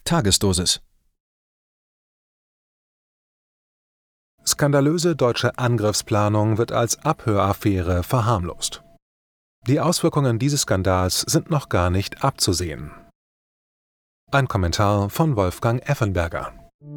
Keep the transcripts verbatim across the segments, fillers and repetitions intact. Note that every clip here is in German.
Tagesdosis. Skandalöse deutsche Angriffsplanung wird als Abhöraffäre verharmlost. Die Auswirkungen dieses Skandals sind noch gar nicht abzusehen. Ein Kommentar von Wolfgang Effenberger.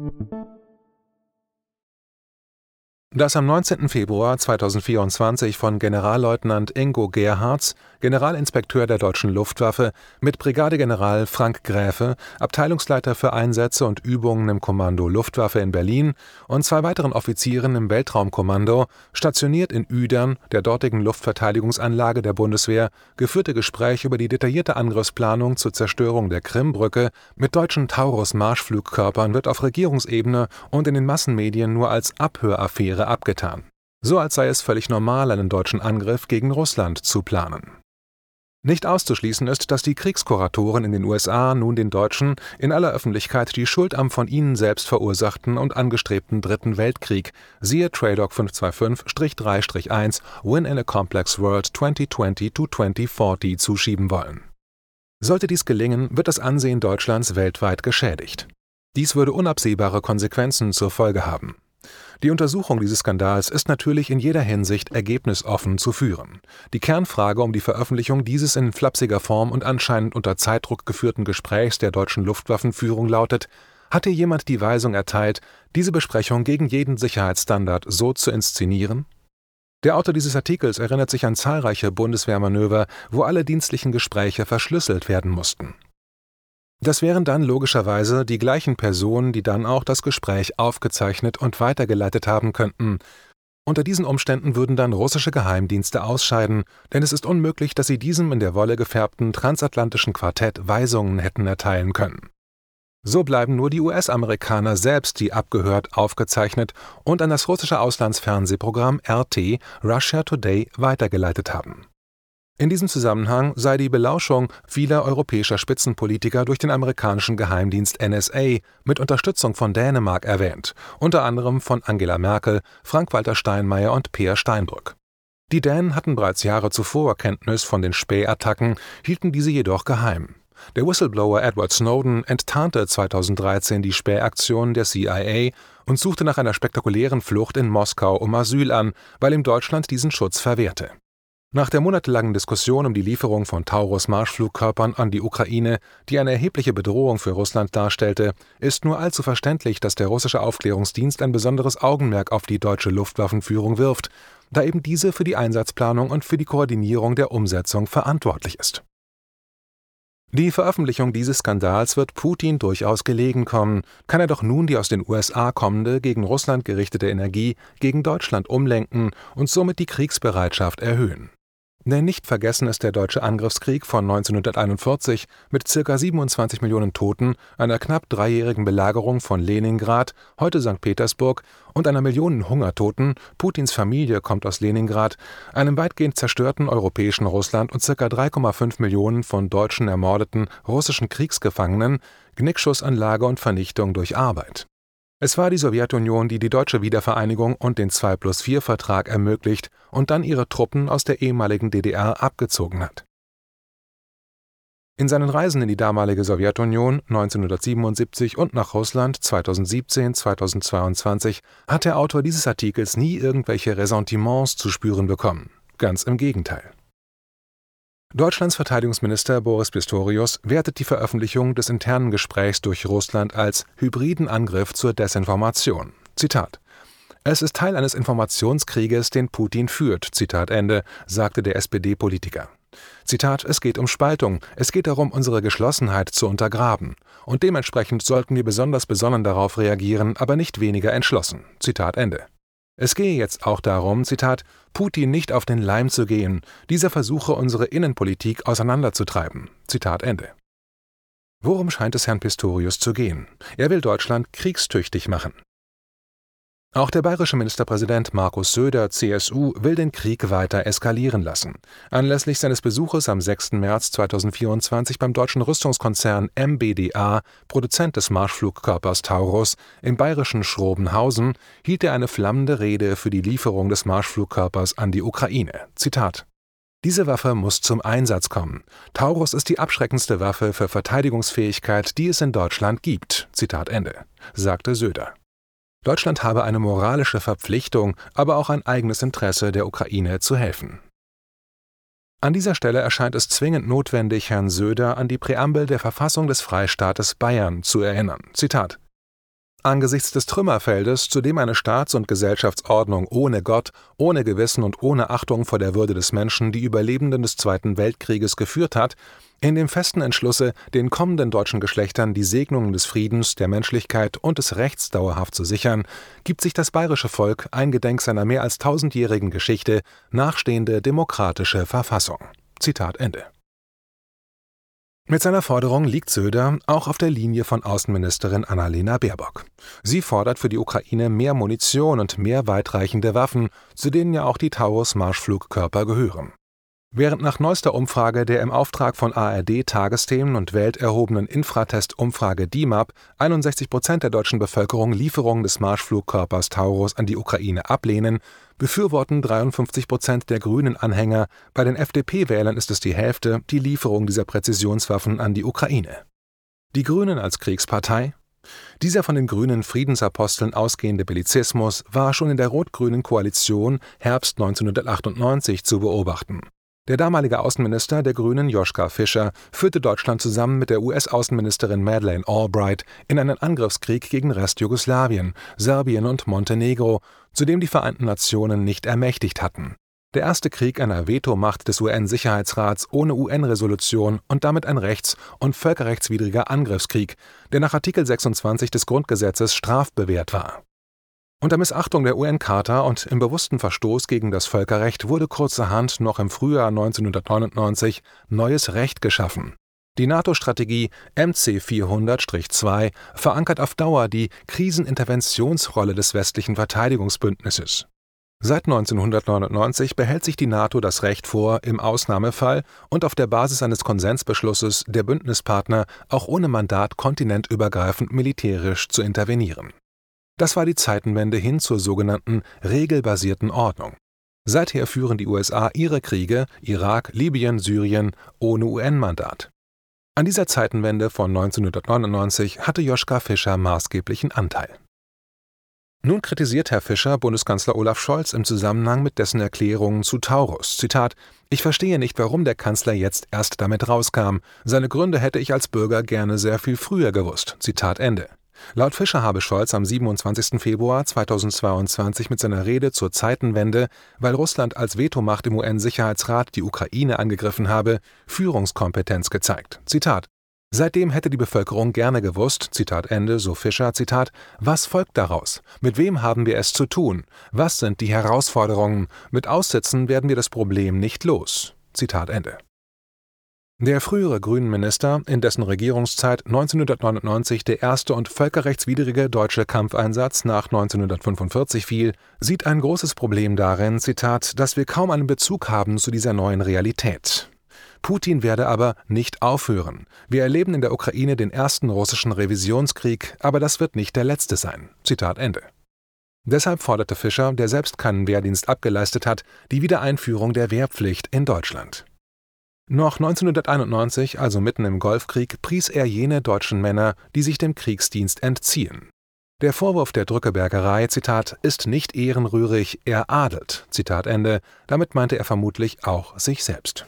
Das am neunzehnten Februar zweitausendvierundzwanzig von Generalleutnant Ingo Gerhards, Generalinspekteur der Deutschen Luftwaffe, mit Brigadegeneral Frank Gräfe, Abteilungsleiter für Einsätze und Übungen im Kommando Luftwaffe in Berlin, und zwei weiteren Offizieren im Weltraumkommando, stationiert in Uedern, der dortigen Luftverteidigungsanlage der Bundeswehr, geführte Gespräch über die detaillierte Angriffsplanung zur Zerstörung der Krimbrücke mit deutschen Taurus-Marschflugkörpern wird auf Regierungsebene und in den Massenmedien nur als Abhöraffäre abgetan. So als sei es völlig normal, einen deutschen Angriff gegen Russland zu planen. Nicht auszuschließen ist, dass die Kriegskuratoren in den U S A nun den Deutschen in aller Öffentlichkeit die Schuld am von ihnen selbst verursachten und angestrebten Dritten Weltkrieg, siehe TRADOC fünf zwei fünf drei eins Win in a Complex World zwanzig zwanzig to zwanzig vierzig zuschieben wollen. Sollte dies gelingen, wird das Ansehen Deutschlands weltweit geschädigt. Dies würde unabsehbare Konsequenzen zur Folge haben. Die Untersuchung dieses Skandals ist natürlich in jeder Hinsicht ergebnisoffen zu führen. Die Kernfrage um die Veröffentlichung dieses in flapsiger Form und anscheinend unter Zeitdruck geführten Gesprächs der deutschen Luftwaffenführung lautet: Hatte jemand die Weisung erteilt, diese Besprechung gegen jeden Sicherheitsstandard so zu inszenieren? Der Autor dieses Artikels erinnert sich an zahlreiche Bundeswehrmanöver, wo alle dienstlichen Gespräche verschlüsselt werden mussten. Das wären dann logischerweise die gleichen Personen, die dann auch das Gespräch aufgezeichnet und weitergeleitet haben könnten. Unter diesen Umständen würden dann russische Geheimdienste ausscheiden, denn es ist unmöglich, dass sie diesem in der Wolle gefärbten transatlantischen Quartett Weisungen hätten erteilen können. So bleiben nur die U S-Amerikaner selbst, die abgehört, aufgezeichnet und an das russische Auslandsfernsehprogramm R T Russia Today weitergeleitet haben. In diesem Zusammenhang sei die Belauschung vieler europäischer Spitzenpolitiker durch den amerikanischen Geheimdienst N S A mit Unterstützung von Dänemark erwähnt, unter anderem von Angela Merkel, Frank-Walter Steinmeier und Peer Steinbrück. Die Dänen hatten bereits Jahre zuvor Kenntnis von den Spähattacken, hielten diese jedoch geheim. Der Whistleblower Edward Snowden enttarnte zweitausenddreizehn die Spähaktion der C I A und suchte nach einer spektakulären Flucht in Moskau um Asyl an, weil ihm Deutschland diesen Schutz verwehrte. Nach der monatelangen Diskussion um die Lieferung von Taurus-Marschflugkörpern an die Ukraine, die eine erhebliche Bedrohung für Russland darstellte, ist nur allzu verständlich, dass der russische Aufklärungsdienst ein besonderes Augenmerk auf die deutsche Luftwaffenführung wirft, da eben diese für die Einsatzplanung und für die Koordinierung der Umsetzung verantwortlich ist. Die Veröffentlichung dieses Skandals wird Putin durchaus gelegen kommen, kann er doch nun die aus den U S A kommende, gegen Russland gerichtete Energie gegen Deutschland umlenken und somit die Kriegsbereitschaft erhöhen. Denn nicht vergessen ist der deutsche Angriffskrieg von neunzehnhunderteinundvierzig mit ca. siebenundzwanzig Millionen Toten, einer knapp dreijährigen Belagerung von Leningrad, heute Sankt Petersburg, und einer Million Hungertoten, Putins Familie kommt aus Leningrad, einem weitgehend zerstörten europäischen Russland und ca. drei Komma fünf Millionen von deutschen ermordeten russischen Kriegsgefangenen, Genickschussanlage und Vernichtung durch Arbeit. Es war die Sowjetunion, die die deutsche Wiedervereinigung und den zwei plus vier Vertrag ermöglicht und dann ihre Truppen aus der ehemaligen D D R abgezogen hat. In seinen Reisen in die damalige Sowjetunion neunzehnhundertsiebenundsiebzig und nach Russland zweitausendsiebzehn bis zweitausendzweiundzwanzig hat der Autor dieses Artikels nie irgendwelche Ressentiments zu spüren bekommen. Ganz im Gegenteil. Deutschlands Verteidigungsminister Boris Pistorius wertet die Veröffentlichung des internen Gesprächs durch Russland als hybriden Angriff zur Desinformation. Zitat: Es ist Teil eines Informationskrieges, den Putin führt, Zitat Ende, sagte der S P D-Politiker. Zitat: Es geht um Spaltung, es geht darum, unsere Geschlossenheit zu untergraben. Und dementsprechend sollten wir besonders besonnen darauf reagieren, aber nicht weniger entschlossen. Zitat Ende. Es gehe jetzt auch darum, Zitat, Putin nicht auf den Leim zu gehen, dieser versuche unsere Innenpolitik auseinanderzutreiben. Zitat Ende. Worum scheint es Herrn Pistorius zu gehen? Er will Deutschland kriegstüchtig machen. Auch der bayerische Ministerpräsident Markus Söder, C S U, will den Krieg weiter eskalieren lassen. Anlässlich seines Besuches am sechsten März zweitausendvierundzwanzig beim deutschen Rüstungskonzern M B D A, Produzent des Marschflugkörpers Taurus, im bayerischen Schrobenhausen, hielt er eine flammende Rede für die Lieferung des Marschflugkörpers an die Ukraine. Zitat: Diese Waffe muss zum Einsatz kommen. Taurus ist die abschreckendste Waffe für Verteidigungsfähigkeit, die es in Deutschland gibt, Zitat Ende, sagte Söder. Deutschland habe eine moralische Verpflichtung, aber auch ein eigenes Interesse, der Ukraine zu helfen. An dieser Stelle erscheint es zwingend notwendig, Herrn Söder an die Präambel der Verfassung des Freistaates Bayern zu erinnern. Zitat: Angesichts des Trümmerfeldes, zu dem eine Staats- und Gesellschaftsordnung ohne Gott, ohne Gewissen und ohne Achtung vor der Würde des Menschen die Überlebenden des Zweiten Weltkrieges geführt hat, in dem festen Entschlusse, den kommenden deutschen Geschlechtern die Segnungen des Friedens, der Menschlichkeit und des Rechts dauerhaft zu sichern, gibt sich das bayerische Volk eingedenk seiner mehr als tausendjährigen Geschichte nachstehende demokratische Verfassung. Zitat Ende. Mit seiner Forderung liegt Söder auch auf der Linie von Außenministerin Annalena Baerbock. Sie fordert für die Ukraine mehr Munition und mehr weitreichende Waffen, zu denen ja auch die Taurus-Marschflugkörper gehören. Während nach neuester Umfrage der im Auftrag von A R D-Tagesthemen und Welt erhobenen Infratest-Umfrage D I M A P einundsechzig Prozent der deutschen Bevölkerung Lieferungen des Marschflugkörpers Taurus an die Ukraine ablehnen, befürworten dreiundfünfzig Prozent der Grünen-Anhänger, bei den F D P-Wählern ist es die Hälfte, die Lieferung dieser Präzisionswaffen an die Ukraine. Die Grünen als Kriegspartei? Dieser von den grünen Friedensaposteln ausgehende Bellizismus war schon in der rot-grünen Koalition Herbst neunzehnhundertachtundneunzig zu beobachten. Der damalige Außenminister der Grünen, Joschka Fischer, führte Deutschland zusammen mit der U S-Außenministerin Madeleine Albright in einen Angriffskrieg gegen Restjugoslawien, Serbien und Montenegro, zu dem die Vereinten Nationen nicht ermächtigt hatten. Der erste Krieg einer Vetomacht des U N-Sicherheitsrats ohne U N-Resolution und damit ein rechts- und völkerrechtswidriger Angriffskrieg, der nach Artikel sechsundzwanzig des Grundgesetzes strafbewehrt war. Unter Missachtung der U N-Charta und im bewussten Verstoß gegen das Völkerrecht wurde kurzerhand noch im Frühjahr neunzehnhundertneunundneunzig neues Recht geschaffen. Die NATO-Strategie M C vierhundert zwei verankert auf Dauer die Kriseninterventionsrolle des westlichen Verteidigungsbündnisses. Seit neunzehnhundertneunundneunzig behält sich die NATO das Recht vor, im Ausnahmefall und auf der Basis eines Konsensbeschlusses der Bündnispartner auch ohne Mandat kontinentübergreifend militärisch zu intervenieren. Das war die Zeitenwende hin zur sogenannten regelbasierten Ordnung. Seither führen die U S A ihre Kriege, Irak, Libyen, Syrien, ohne U N-Mandat. An dieser Zeitenwende von neunzehnhundertneunundneunzig hatte Joschka Fischer maßgeblichen Anteil. Nun kritisiert Herr Fischer Bundeskanzler Olaf Scholz im Zusammenhang mit dessen Erklärungen zu Taurus. Zitat: Ich verstehe nicht, warum der Kanzler jetzt erst damit rauskam. Seine Gründe hätte ich als Bürger gerne sehr viel früher gewusst. Zitat Ende. Laut Fischer habe Scholz am siebenundzwanzigsten Februar zweitausendzweiundzwanzig mit seiner Rede zur Zeitenwende, weil Russland als Vetomacht im U N-Sicherheitsrat die Ukraine angegriffen habe, Führungskompetenz gezeigt. Zitat: Seitdem hätte die Bevölkerung gerne gewusst, Zitat Ende, so Fischer, Zitat, was folgt daraus? Mit wem haben wir es zu tun? Was sind die Herausforderungen? Mit Aussitzen werden wir das Problem nicht los. Zitat Ende. Der frühere Grünen-Minister, in dessen Regierungszeit neunzehnhundertneunundneunzig der erste und völkerrechtswidrige deutsche Kampfeinsatz nach neunzehnhundertfünfundvierzig fiel, sieht ein großes Problem darin, Zitat, dass wir kaum einen Bezug haben zu dieser neuen Realität. Putin werde aber nicht aufhören. Wir erleben in der Ukraine den ersten russischen Revisionskrieg, aber das wird nicht der letzte sein. Zitat Ende. Deshalb forderte Fischer, der selbst keinen Wehrdienst abgeleistet hat, die Wiedereinführung der Wehrpflicht in Deutschland. Noch neunzehnhunderteinundneunzig, also mitten im Golfkrieg, pries er jene deutschen Männer, die sich dem Kriegsdienst entziehen. Der Vorwurf der Drückebergerei, Zitat, ist nicht ehrenrührig, er adelt, Zitat Ende, damit meinte er vermutlich auch sich selbst.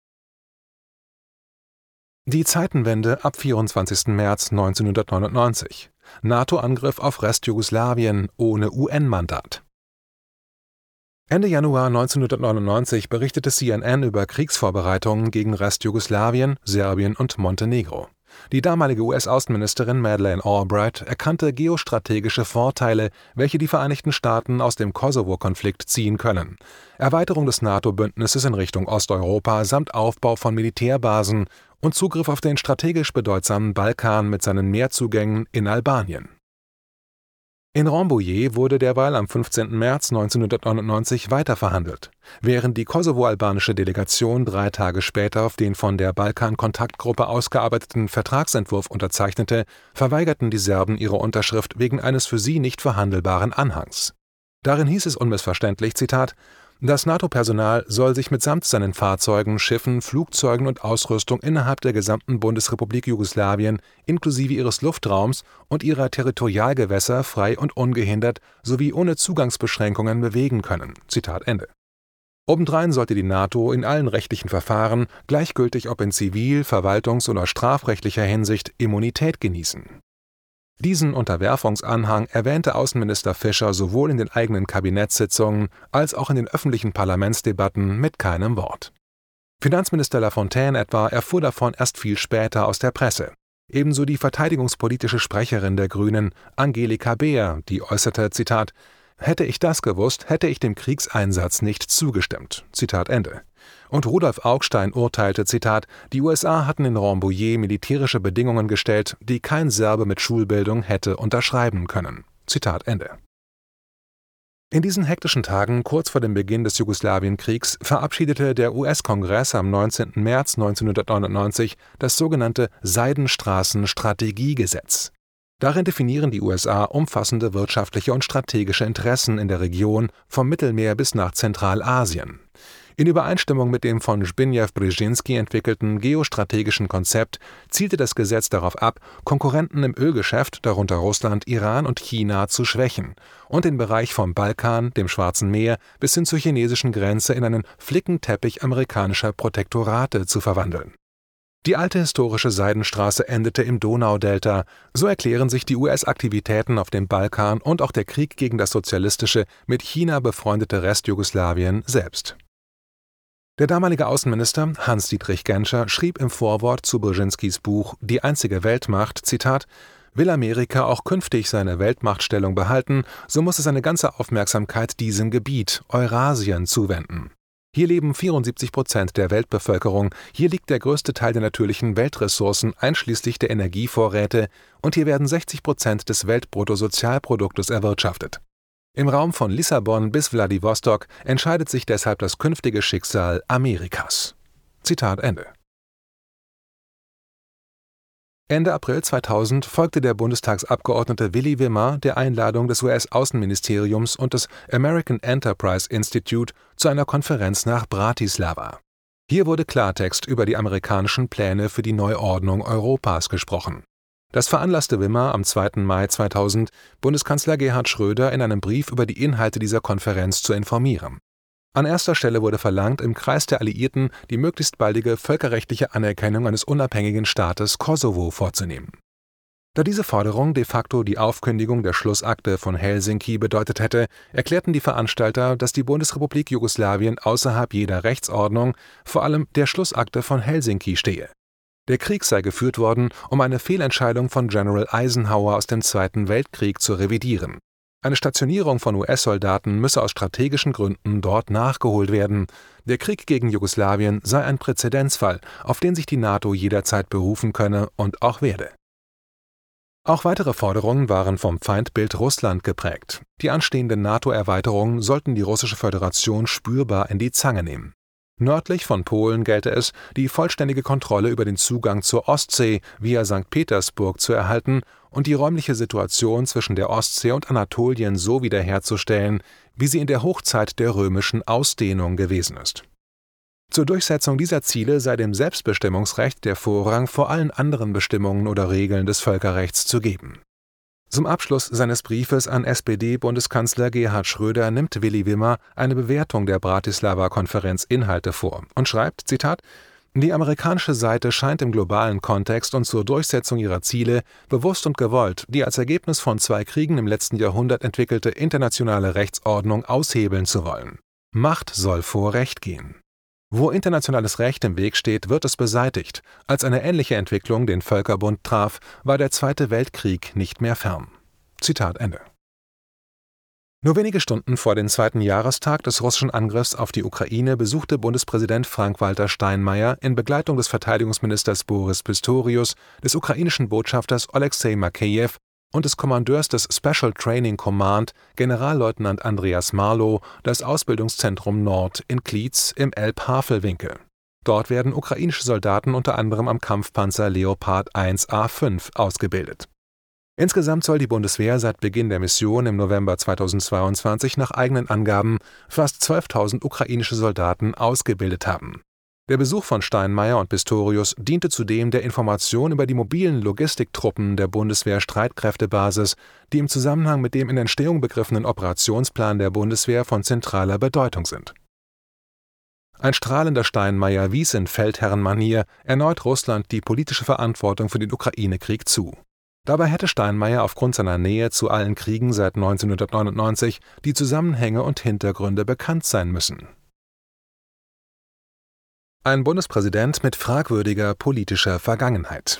Die Zeitenwende ab vierundzwanzigsten März neunzehnhundertneunundneunzig. NATO-Angriff auf Restjugoslawien ohne U N-Mandat. Ende Januar neunzehnhundertneunundneunzig berichtete C N N über Kriegsvorbereitungen gegen Restjugoslawien, Serbien und Montenegro. Die damalige U S-Außenministerin Madeleine Albright erkannte geostrategische Vorteile, welche die Vereinigten Staaten aus dem Kosovo-Konflikt ziehen können. Erweiterung des NATO-Bündnisses in Richtung Osteuropa samt Aufbau von Militärbasen und Zugriff auf den strategisch bedeutsamen Balkan mit seinen Meerzugängen in Albanien. In Rambouillet wurde derweil am fünfzehnten März neunzehnhundertneunundneunzig weiterverhandelt. Während die kosovo-albanische Delegation drei Tage später auf den von der Balkan-Kontaktgruppe ausgearbeiteten Vertragsentwurf unterzeichnete, verweigerten die Serben ihre Unterschrift wegen eines für sie nicht verhandelbaren Anhangs. Darin hieß es unmissverständlich, Zitat, Das NATO-Personal soll sich mitsamt seinen Fahrzeugen, Schiffen, Flugzeugen und Ausrüstung innerhalb der gesamten Bundesrepublik Jugoslawien inklusive ihres Luftraums und ihrer Territorialgewässer frei und ungehindert sowie ohne Zugangsbeschränkungen bewegen können. Zitat Ende. Obendrein sollte die NATO in allen rechtlichen Verfahren, gleichgültig ob in zivil-, verwaltungs- oder strafrechtlicher Hinsicht, Immunität genießen. Diesen Unterwerfungsanhang erwähnte Außenminister Fischer sowohl in den eigenen Kabinettssitzungen als auch in den öffentlichen Parlamentsdebatten mit keinem Wort. Finanzminister Lafontaine etwa erfuhr davon erst viel später aus der Presse. Ebenso die verteidigungspolitische Sprecherin der Grünen, Angelika Beer, die äußerte, Zitat, »Hätte ich das gewusst, hätte ich dem Kriegseinsatz nicht zugestimmt.« Zitat Ende. Und Rudolf Augstein urteilte, Zitat, die U S A hatten in Rambouillet militärische Bedingungen gestellt, die kein Serbe mit Schulbildung hätte unterschreiben können. Zitat Ende. In diesen hektischen Tagen, kurz vor dem Beginn des Jugoslawienkriegs, verabschiedete der U S-Kongress am neunzehnten März neunzehnhundertneunundneunzig das sogenannte Seidenstraßen-Strategiegesetz. Darin definieren die U S A umfassende wirtschaftliche und strategische Interessen in der Region vom Mittelmeer bis nach Zentralasien. In Übereinstimmung mit dem von Zbigniew Brzezinski entwickelten geostrategischen Konzept zielte das Gesetz darauf ab, Konkurrenten im Ölgeschäft, darunter Russland, Iran und China, zu schwächen und den Bereich vom Balkan, dem Schwarzen Meer bis hin zur chinesischen Grenze in einen Flickenteppich amerikanischer Protektorate zu verwandeln. Die alte historische Seidenstraße endete im Donaudelta, so erklären sich die U S-Aktivitäten auf dem Balkan und auch der Krieg gegen das sozialistische, mit China befreundete Restjugoslawien selbst. Der damalige Außenminister Hans-Dietrich Genscher schrieb im Vorwort zu Brzezinskis Buch Die einzige Weltmacht, Zitat, »Will Amerika auch künftig seine Weltmachtstellung behalten, so muss es seine ganze Aufmerksamkeit diesem Gebiet, Eurasien, zuwenden. Hier leben vierundsiebzig Prozent der Weltbevölkerung, hier liegt der größte Teil der natürlichen Weltressourcen einschließlich der Energievorräte und hier werden sechzig Prozent des Weltbruttosozialproduktes erwirtschaftet. Im Raum von Lissabon bis Wladiwostok entscheidet sich deshalb das künftige Schicksal Amerikas.« Zitat Ende. Ende April zweitausend folgte der Bundestagsabgeordnete Willi Wimmer der Einladung des U S-Außenministeriums und des American Enterprise Institute zu einer Konferenz nach Bratislava. Hier wurde Klartext über die amerikanischen Pläne für die Neuordnung Europas gesprochen. Das veranlasste Wimmer am zweiten Mai zweitausend, Bundeskanzler Gerhard Schröder in einem Brief über die Inhalte dieser Konferenz zu informieren. An erster Stelle wurde verlangt, im Kreis der Alliierten die möglichst baldige völkerrechtliche Anerkennung eines unabhängigen Staates Kosovo vorzunehmen. Da diese Forderung de facto die Aufkündigung der Schlussakte von Helsinki bedeutet hätte, erklärten die Veranstalter, dass die Bundesrepublik Jugoslawien außerhalb jeder Rechtsordnung, vor allem der Schlussakte von Helsinki, stehe. Der Krieg sei geführt worden, um eine Fehlentscheidung von General Eisenhower aus dem Zweiten Weltkrieg zu revidieren. Eine Stationierung von U S-Soldaten müsse aus strategischen Gründen dort nachgeholt werden. Der Krieg gegen Jugoslawien sei ein Präzedenzfall, auf den sich die NATO jederzeit berufen könne und auch werde. Auch weitere Forderungen waren vom Feindbild Russland geprägt. Die anstehenden NATO-Erweiterungen sollten die Russische Föderation spürbar in die Zange nehmen. Nördlich von Polen gelte es, die vollständige Kontrolle über den Zugang zur Ostsee via Sankt Petersburg zu erhalten und die räumliche Situation zwischen der Ostsee und Anatolien so wiederherzustellen, wie sie in der Hochzeit der römischen Ausdehnung gewesen ist. Zur Durchsetzung dieser Ziele sei dem Selbstbestimmungsrecht der Vorrang vor allen anderen Bestimmungen oder Regeln des Völkerrechts zu geben. Zum Abschluss seines Briefes an S P D-Bundeskanzler Gerhard Schröder nimmt Willi Wimmer eine Bewertung der Bratislava-Konferenz-Inhalte vor und schreibt, Zitat, »Die amerikanische Seite scheint im globalen Kontext und zur Durchsetzung ihrer Ziele bewusst und gewollt die als Ergebnis von zwei Kriegen im letzten Jahrhundert entwickelte internationale Rechtsordnung aushebeln zu wollen. Macht soll vor Recht gehen. Wo internationales Recht im Weg steht, wird es beseitigt. Als eine ähnliche Entwicklung den Völkerbund traf, war der Zweite Weltkrieg nicht mehr fern.« Zitat Ende. Nur wenige Stunden vor dem zweiten Jahrestag des russischen Angriffs auf die Ukraine besuchte Bundespräsident Frank-Walter Steinmeier in Begleitung des Verteidigungsministers Boris Pistorius, des ukrainischen Botschafters Oleksij Makejew und des Kommandeurs des Special Training Command, Generalleutnant Andreas Marlow, das Ausbildungszentrum Nord in Klietz im Elb-Havel-Winkel. Dort werden ukrainische Soldaten unter anderem am Kampfpanzer Leopard eins A fünf ausgebildet. Insgesamt soll die Bundeswehr seit Beginn der Mission im November zweitausendzweiundzwanzig nach eigenen Angaben fast zwölftausend ukrainische Soldaten ausgebildet haben. Der Besuch von Steinmeier und Pistorius diente zudem der Information über die mobilen Logistiktruppen der Bundeswehr-Streitkräftebasis, die im Zusammenhang mit dem in Entstehung begriffenen Operationsplan der Bundeswehr von zentraler Bedeutung sind. Ein strahlender Steinmeier wies in Feldherrenmanier erneut Russland die politische Verantwortung für den Ukraine-Krieg zu. Dabei hätte Steinmeier aufgrund seiner Nähe zu allen Kriegen seit neunzehnhundertneunundneunzig die Zusammenhänge und Hintergründe bekannt sein müssen. Ein Bundespräsident mit fragwürdiger politischer Vergangenheit.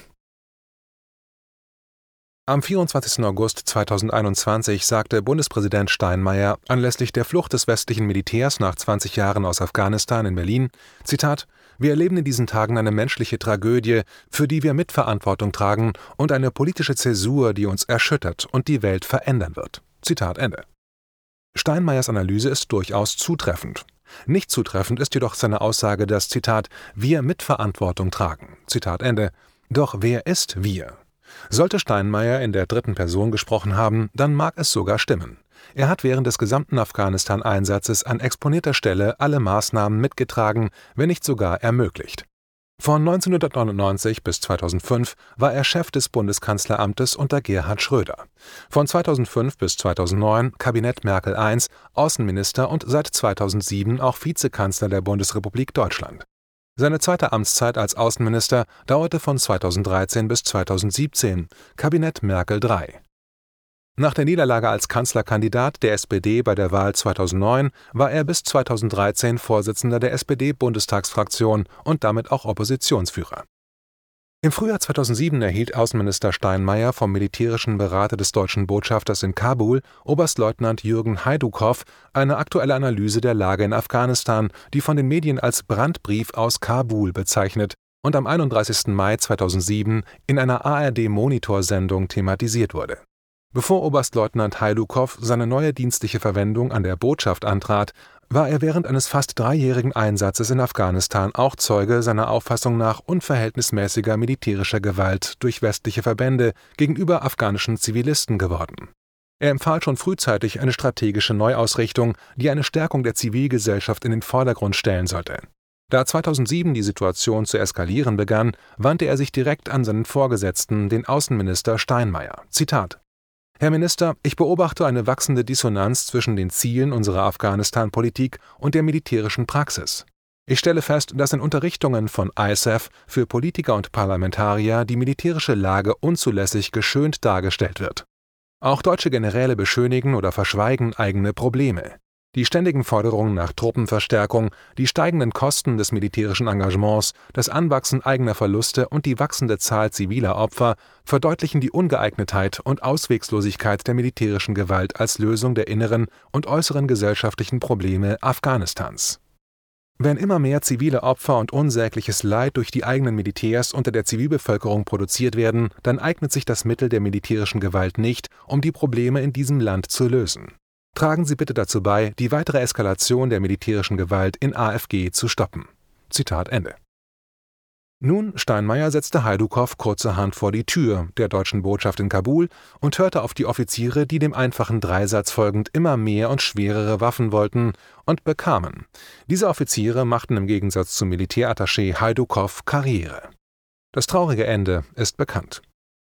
Am vierundzwanzigsten August zweitausendeinundzwanzig sagte Bundespräsident Steinmeier anlässlich der Flucht des westlichen Militärs nach zwanzig Jahren aus Afghanistan in Berlin, Zitat, »Wir erleben in diesen Tagen eine menschliche Tragödie, für die wir Mitverantwortung tragen und eine politische Zäsur, die uns erschüttert und die Welt verändern wird.« Zitat Ende. Steinmeiers Analyse ist durchaus zutreffend. Nicht zutreffend ist jedoch seine Aussage, dass, Zitat, »wir Mitverantwortung tragen«. Zitat Ende. Doch wer ist wir? Sollte Steinmeier in der dritten Person gesprochen haben, dann mag es sogar stimmen. Er hat während des gesamten Afghanistan-Einsatzes an exponierter Stelle alle Maßnahmen mitgetragen, wenn nicht sogar ermöglicht. Von neunzehnhundertneunundneunzig bis zweitausendfünf war er Chef des Bundeskanzleramtes unter Gerhard Schröder. Von zweitausendfünf bis zweitausendneun Kabinett Merkel I, Außenminister und seit zweitausendsieben auch Vizekanzler der Bundesrepublik Deutschland. Seine zweite Amtszeit als Außenminister dauerte von zweitausenddreizehn bis zweitausendsiebzehn, Kabinett Merkel drei. Nach der Niederlage als Kanzlerkandidat der S P D bei der Wahl zweitausendneun war er bis zweitausenddreizehn Vorsitzender der S P D-Bundestagsfraktion und damit auch Oppositionsführer. Im Frühjahr zweitausendsieben erhielt Außenminister Steinmeier vom militärischen Berater des deutschen Botschafters in Kabul, Oberstleutnant Jürgen Heidukow, eine aktuelle Analyse der Lage in Afghanistan, die von den Medien als Brandbrief aus Kabul bezeichnet und am einunddreißigsten Mai zweitausendsieben in einer A R D-Monitor-Sendung thematisiert wurde. Bevor Oberstleutnant Heidukow seine neue dienstliche Verwendung an der Botschaft antrat, war er während eines fast dreijährigen Einsatzes in Afghanistan auch Zeuge seiner Auffassung nach unverhältnismäßiger militärischer Gewalt durch westliche Verbände gegenüber afghanischen Zivilisten geworden. Er empfahl schon frühzeitig eine strategische Neuausrichtung, die eine Stärkung der Zivilgesellschaft in den Vordergrund stellen sollte. Da zweitausendsieben die Situation zu eskalieren begann, wandte er sich direkt an seinen Vorgesetzten, den Außenminister Steinmeier. Zitat: Herr Minister, ich beobachte eine wachsende Dissonanz zwischen den Zielen unserer Afghanistan-Politik und der militärischen Praxis. Ich stelle fest, dass in Unterrichtungen von I S A F für Politiker und Parlamentarier die militärische Lage unzulässig geschönt dargestellt wird. Auch deutsche Generäle beschönigen oder verschweigen eigene Probleme. Die ständigen Forderungen nach Truppenverstärkung, die steigenden Kosten des militärischen Engagements, das Anwachsen eigener Verluste und die wachsende Zahl ziviler Opfer verdeutlichen die Ungeeignetheit und Auswegslosigkeit der militärischen Gewalt als Lösung der inneren und äußeren gesellschaftlichen Probleme Afghanistans. Wenn immer mehr zivile Opfer und unsägliches Leid durch die eigenen Militärs unter der Zivilbevölkerung produziert werden, dann eignet sich das Mittel der militärischen Gewalt nicht, um die Probleme in diesem Land zu lösen. Tragen Sie bitte dazu bei, die weitere Eskalation der militärischen Gewalt in A F G zu stoppen. Zitat Ende. Nun, Steinmeier setzte Heidukow kurzerhand vor die Tür der deutschen Botschaft in Kabul und hörte auf die Offiziere, die dem einfachen Dreisatz folgend immer mehr und schwerere Waffen wollten und bekamen. Diese Offiziere machten im Gegensatz zum Militärattaché Heidukow Karriere. Das traurige Ende ist bekannt.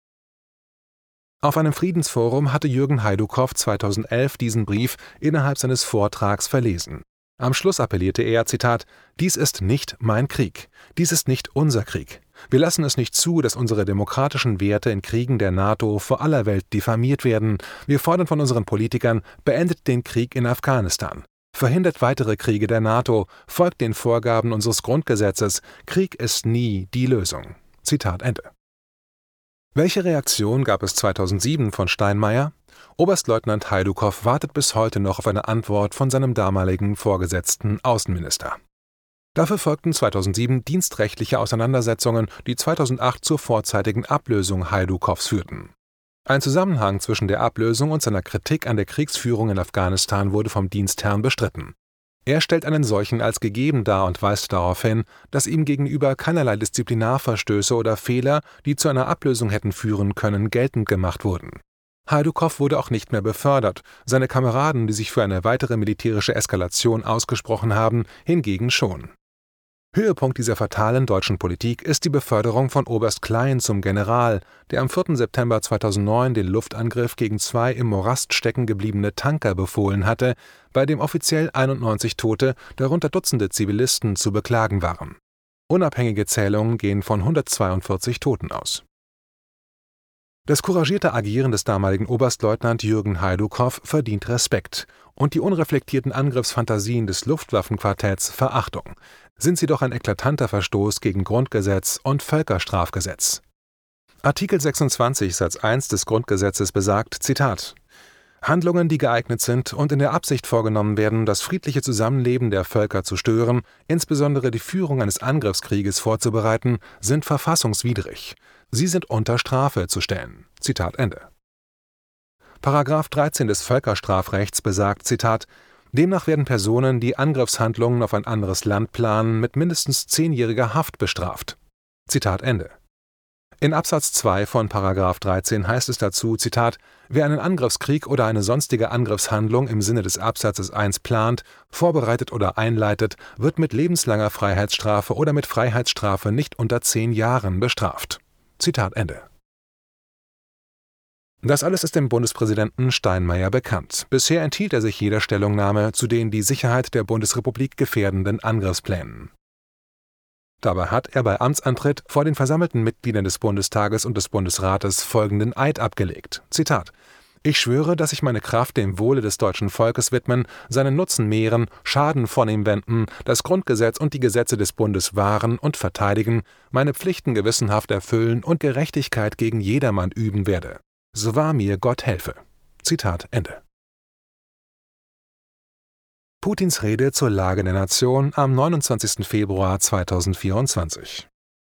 Auf einem Friedensforum hatte Jürgen Heidukow zweitausendelf diesen Brief innerhalb seines Vortrags verlesen. Am Schluss appellierte er, Zitat, »Dies ist nicht mein Krieg. Dies ist nicht unser Krieg. Wir lassen es nicht zu, dass unsere demokratischen Werte in Kriegen der NATO vor aller Welt diffamiert werden. Wir fordern von unseren Politikern, beendet den Krieg in Afghanistan. Verhindert weitere Kriege der NATO, folgt den Vorgaben unseres Grundgesetzes. Krieg ist nie die Lösung.« Zitat Ende. Welche Reaktion gab es zweitausendsieben von Steinmeier? Oberstleutnant Heidukow wartet bis heute noch auf eine Antwort von seinem damaligen Vorgesetzten Außenminister. Dafür folgten zweitausendsieben dienstrechtliche Auseinandersetzungen, die zweitausendacht zur vorzeitigen Ablösung Heidukows führten. Ein Zusammenhang zwischen der Ablösung und seiner Kritik an der Kriegsführung in Afghanistan wurde vom Dienstherrn bestritten. Er stellt einen solchen als gegeben dar und weist darauf hin, dass ihm gegenüber keinerlei Disziplinarverstöße oder Fehler, die zu einer Ablösung hätten führen können, geltend gemacht wurden. Hajdukow wurde auch nicht mehr befördert, seine Kameraden, die sich für eine weitere militärische Eskalation ausgesprochen haben, hingegen schon. Höhepunkt dieser fatalen deutschen Politik ist die Beförderung von Oberst Klein zum General, der am vierten September zweitausendneun den Luftangriff gegen zwei im Morast stecken gebliebene Tanker befohlen hatte, bei dem offiziell einundneunzig Tote, darunter Dutzende Zivilisten, zu beklagen waren. Unabhängige Zählungen gehen von hundertzweiundvierzig Toten aus. Das couragierte Agieren des damaligen Oberstleutnant Jürgen Hajdukow verdient Respekt und die unreflektierten Angriffsfantasien des Luftwaffenquartetts Verachtung. Sind sie doch ein eklatanter Verstoß gegen Grundgesetz und Völkerstrafgesetz. Artikel sechsundzwanzig Satz eins des Grundgesetzes besagt, Zitat: Handlungen, die geeignet sind und in der Absicht vorgenommen werden, das friedliche Zusammenleben der Völker zu stören, insbesondere die Führung eines Angriffskrieges vorzubereiten, sind verfassungswidrig. Sie sind unter Strafe zu stellen. Zitat Ende. Paragraph dreizehn des Völkerstrafrechts besagt, Zitat: Demnach werden Personen, die Angriffshandlungen auf ein anderes Land planen, mit mindestens zehnjähriger Haft bestraft. Zitat Ende. In Absatz zwei von Paragraph dreizehn heißt es dazu, Zitat: Wer einen Angriffskrieg oder eine sonstige Angriffshandlung im Sinne des Absatzes eins plant, vorbereitet oder einleitet, wird mit lebenslanger Freiheitsstrafe oder mit Freiheitsstrafe nicht unter zehn Jahren bestraft. Zitat Ende. Das alles ist dem Bundespräsidenten Steinmeier bekannt. Bisher enthielt er sich jeder Stellungnahme zu den die Sicherheit der Bundesrepublik gefährdenden Angriffsplänen. Dabei hat er bei Amtsantritt vor den versammelten Mitgliedern des Bundestages und des Bundesrates folgenden Eid abgelegt. Zitat: Ich schwöre, dass ich meine Kraft dem Wohle des deutschen Volkes widmen, seinen Nutzen mehren, Schaden von ihm wenden, das Grundgesetz und die Gesetze des Bundes wahren und verteidigen, meine Pflichten gewissenhaft erfüllen und Gerechtigkeit gegen jedermann üben werde. So wahr mir Gott helfe. Zitat Ende. Putins Rede zur Lage der Nation am neunundzwanzigsten Februar zweitausendvierundzwanzig.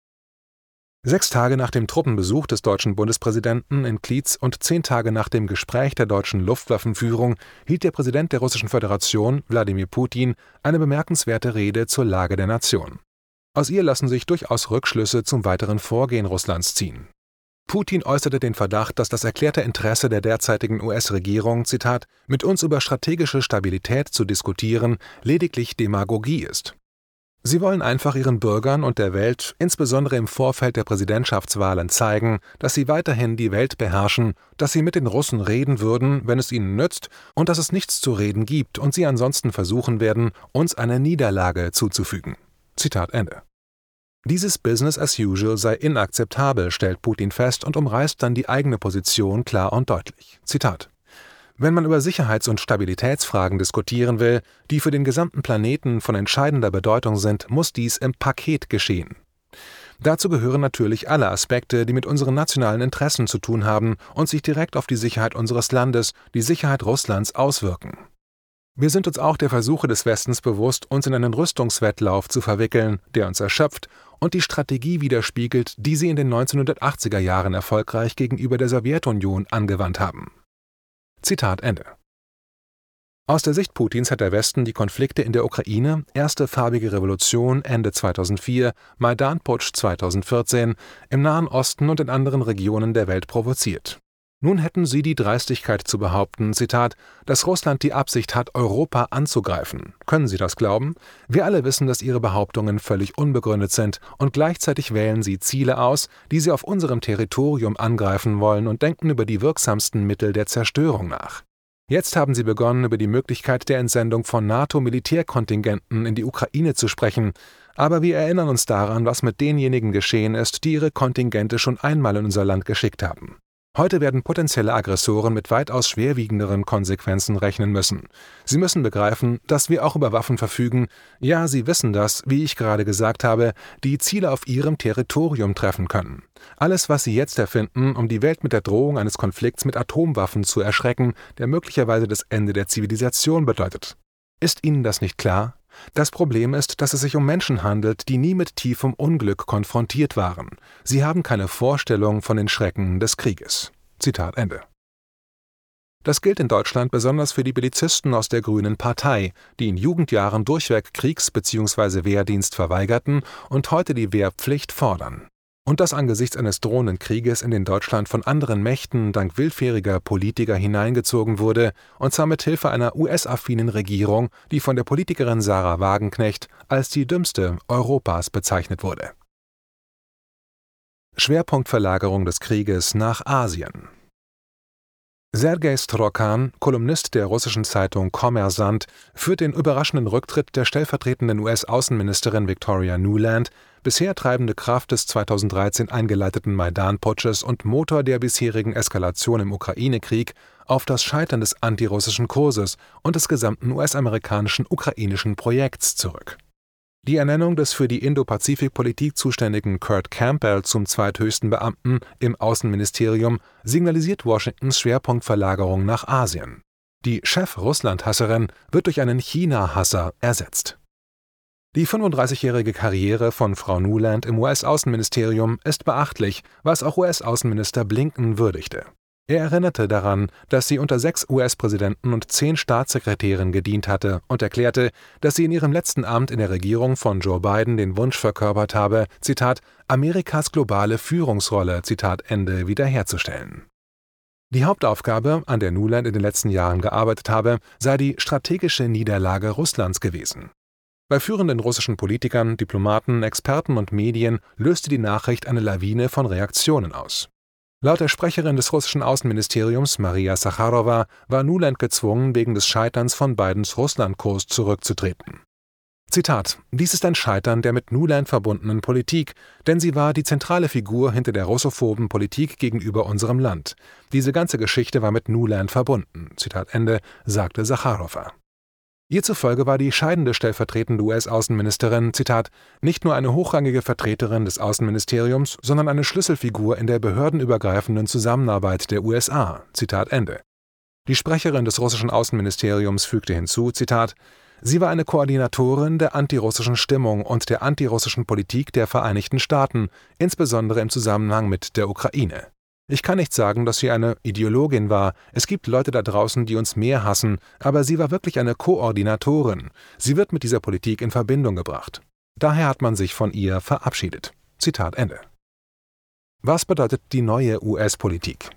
Sechs Tage nach dem Truppenbesuch des deutschen Bundespräsidenten in Klitz und zehn Tage nach dem Gespräch der deutschen Luftwaffenführung hielt der Präsident der Russischen Föderation, Wladimir Putin, eine bemerkenswerte Rede zur Lage der Nation. Aus ihr lassen sich durchaus Rückschlüsse zum weiteren Vorgehen Russlands ziehen. Putin äußerte den Verdacht, dass das erklärte Interesse der derzeitigen U S-Regierung, Zitat, mit uns über strategische Stabilität zu diskutieren, lediglich Demagogie ist. Sie wollen einfach ihren Bürgern und der Welt, insbesondere im Vorfeld der Präsidentschaftswahlen, zeigen, dass sie weiterhin die Welt beherrschen, dass sie mit den Russen reden würden, wenn es ihnen nützt, und dass es nichts zu reden gibt und sie ansonsten versuchen werden, uns eine Niederlage zuzufügen. Zitat Ende. Dieses Business as usual sei inakzeptabel, stellt Putin fest und umreißt dann die eigene Position klar und deutlich. Zitat: Wenn man über Sicherheits- und Stabilitätsfragen diskutieren will, die für den gesamten Planeten von entscheidender Bedeutung sind, muss dies im Paket geschehen. Dazu gehören natürlich alle Aspekte, die mit unseren nationalen Interessen zu tun haben und sich direkt auf die Sicherheit unseres Landes, die Sicherheit Russlands auswirken. Wir sind uns auch der Versuche des Westens bewusst, uns in einen Rüstungswettlauf zu verwickeln, der uns erschöpft und die Strategie widerspiegelt, die sie in den neunzehnhundertachtziger Jahren erfolgreich gegenüber der Sowjetunion angewandt haben. Zitat Ende. Aus der Sicht Putins hat der Westen die Konflikte in der Ukraine, erste farbige Revolution Ende zweitausendvier, Maidan-Putsch zweitausendvierzehn, im Nahen Osten und in anderen Regionen der Welt provoziert. Nun hätten sie die Dreistigkeit zu behaupten, Zitat, dass Russland die Absicht hat, Europa anzugreifen. Können Sie das glauben? Wir alle wissen, dass Ihre Behauptungen völlig unbegründet sind und gleichzeitig wählen Sie Ziele aus, die Sie auf unserem Territorium angreifen wollen und denken über die wirksamsten Mittel der Zerstörung nach. Jetzt haben Sie begonnen, über die Möglichkeit der Entsendung von NATO-Militärkontingenten in die Ukraine zu sprechen, aber wir erinnern uns daran, was mit denjenigen geschehen ist, die ihre Kontingente schon einmal in unser Land geschickt haben. Heute werden potenzielle Aggressoren mit weitaus schwerwiegenderen Konsequenzen rechnen müssen. Sie müssen begreifen, dass wir auch über Waffen verfügen, ja, Sie wissen das, wie ich gerade gesagt habe, die Ziele auf Ihrem Territorium treffen können. Alles, was Sie jetzt erfinden, um die Welt mit der Drohung eines Konflikts mit Atomwaffen zu erschrecken, der möglicherweise das Ende der Zivilisation bedeutet. Ist Ihnen das nicht klar? Das Problem ist, dass es sich um Menschen handelt, die nie mit tiefem Unglück konfrontiert waren. Sie haben keine Vorstellung von den Schrecken des Krieges. Zitat Ende. Das gilt in Deutschland besonders für die Bellizisten aus der Grünen Partei, die in Jugendjahren durchweg Kriegs- bzw. Wehrdienst verweigerten und heute die Wehrpflicht fordern. Und das angesichts eines drohenden Krieges, in den Deutschland von anderen Mächten dank willfähriger Politiker hineingezogen wurde, und zwar mit Hilfe einer U S-affinen Regierung, die von der Politikerin Sarah Wagenknecht als die dümmste Europas bezeichnet wurde. Schwerpunktverlagerung des Krieges nach Asien. Sergei Strokan, Kolumnist der russischen Zeitung Kommersant, führt den überraschenden Rücktritt der stellvertretenden U S-Außenministerin Victoria Nuland, bisher treibende Kraft des zweitausenddreizehn eingeleiteten Maidan-Putsches und Motor der bisherigen Eskalation im Ukraine-Krieg, auf das Scheitern des antirussischen Kurses und des gesamten U S-amerikanischen ukrainischen Projekts zurück. Die Ernennung des für die Indo-Pazifik-Politik zuständigen Kurt Campbell zum zweithöchsten Beamten im Außenministerium signalisiert Washingtons Schwerpunktverlagerung nach Asien. Die Chef-Russland-Hasserin wird durch einen China-Hasser ersetzt. Die fünfunddreißigjährige Karriere von Frau Nuland im U S-Außenministerium ist beachtlich, was auch U S-Außenminister Blinken würdigte. Er erinnerte daran, dass sie unter sechs U S-Präsidenten und zehn Staatssekretären gedient hatte und erklärte, dass sie in ihrem letzten Amt in der Regierung von Joe Biden den Wunsch verkörpert habe, Zitat, Amerikas globale Führungsrolle, Zitat Ende, wiederherzustellen. Die Hauptaufgabe, an der Nuland in den letzten Jahren gearbeitet habe, sei die strategische Niederlage Russlands gewesen. Bei führenden russischen Politikern, Diplomaten, Experten und Medien löste die Nachricht eine Lawine von Reaktionen aus. Laut der Sprecherin des russischen Außenministeriums, Maria Sacharowa, war Nuland gezwungen, wegen des Scheiterns von Bidens Russlandkurs zurückzutreten. Zitat: Dies ist ein Scheitern der mit Nuland verbundenen Politik, denn sie war die zentrale Figur hinter der russophoben Politik gegenüber unserem Land. Diese ganze Geschichte war mit Nuland verbunden. Zitat Ende, sagte Sacharowa. Ihr zufolge war die scheidende stellvertretende U S-Außenministerin, Zitat, nicht nur eine hochrangige Vertreterin des Außenministeriums, sondern eine Schlüsselfigur in der behördenübergreifenden Zusammenarbeit der U S A, Zitat Ende. Die Sprecherin des russischen Außenministeriums fügte hinzu, Zitat, sie war eine Koordinatorin der antirussischen Stimmung und der antirussischen Politik der Vereinigten Staaten, insbesondere im Zusammenhang mit der Ukraine. Ich kann nicht sagen, dass sie eine Ideologin war. Es gibt Leute da draußen, die uns mehr hassen, aber sie war wirklich eine Koordinatorin. Sie wird mit dieser Politik in Verbindung gebracht. Daher hat man sich von ihr verabschiedet. Zitat Ende. Was bedeutet die neue U S-Politik?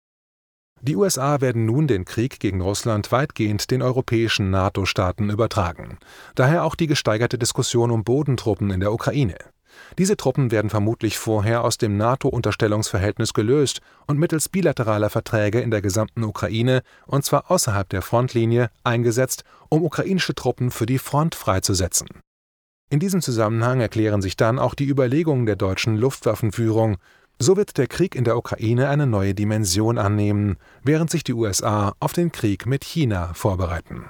Die U S A werden nun den Krieg gegen Russland weitgehend den europäischen NATO-Staaten übertragen. Daher auch die gesteigerte Diskussion um Bodentruppen in der Ukraine. Diese Truppen werden vermutlich vorher aus dem NATO-Unterstellungsverhältnis gelöst und mittels bilateraler Verträge in der gesamten Ukraine, und zwar außerhalb der Frontlinie, eingesetzt, um ukrainische Truppen für die Front freizusetzen. In diesem Zusammenhang erklären sich dann auch die Überlegungen der deutschen Luftwaffenführung. So wird der Krieg in der Ukraine eine neue Dimension annehmen, während sich die U S A auf den Krieg mit China vorbereiten.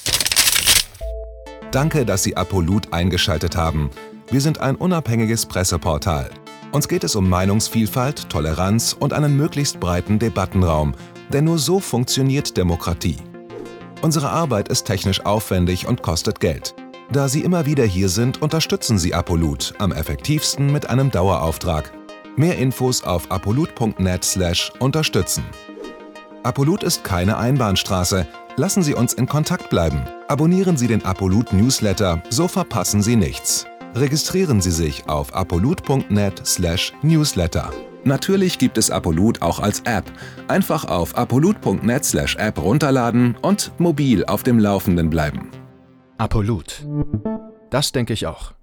Danke, dass Sie Apolut eingeschaltet haben. Wir sind ein unabhängiges Presseportal. Uns geht es um Meinungsvielfalt, Toleranz und einen möglichst breiten Debattenraum, denn nur so funktioniert Demokratie. Unsere Arbeit ist technisch aufwendig und kostet Geld. Da Sie immer wieder hier sind, unterstützen Sie Apolut am effektivsten mit einem Dauerauftrag. Mehr Infos auf apolut punkt net slash unterstützen. Apolut ist keine Einbahnstraße. Lassen Sie uns in Kontakt bleiben. Abonnieren Sie den Apolut Newsletter, so verpassen Sie nichts. Registrieren Sie sich auf apolut punkt net slash newsletter. Natürlich gibt es Apolut auch als App. Einfach auf apolut punkt net slash app runterladen und mobil auf dem Laufenden bleiben. Apolut. Das denke ich auch.